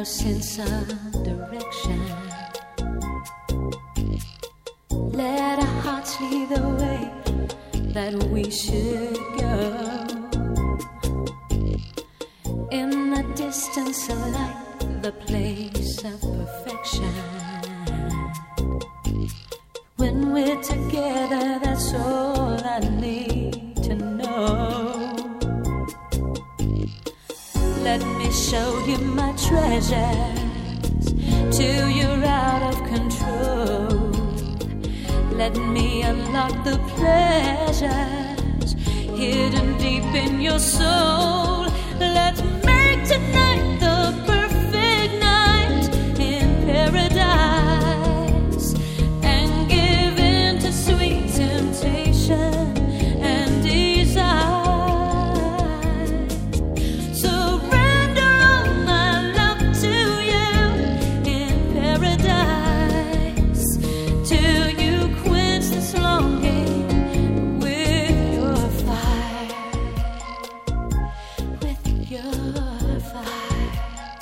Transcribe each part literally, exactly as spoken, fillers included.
no sense of direction. Let our hearts lead the way that we should go. In the distance of light, the place of perfection. When we're together, that's all I need to know. Let me show you my treasures till you're out of control. Let me unlock the pleasures hidden deep in your soul. Let's make tonight the perfect night in paradise, and give in to sweet temptation and desire. Surrender all my love to you in paradise, till you quench this longing with your fire, with your fire.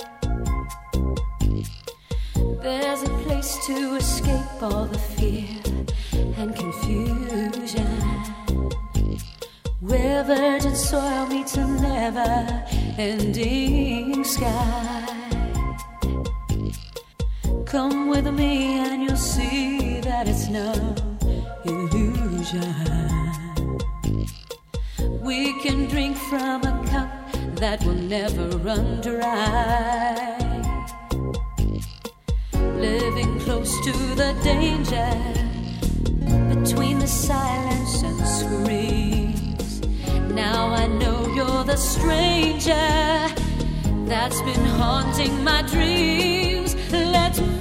There's a place to escape all the fear and confusion, where virgin soil meets a never-ending sky. Come with me and you'll see that it's no illusion. We can drink from a cup that will never run dry, living close to the danger between the silence and screams. Now I know you're the stranger that's been haunting my dreams. Let's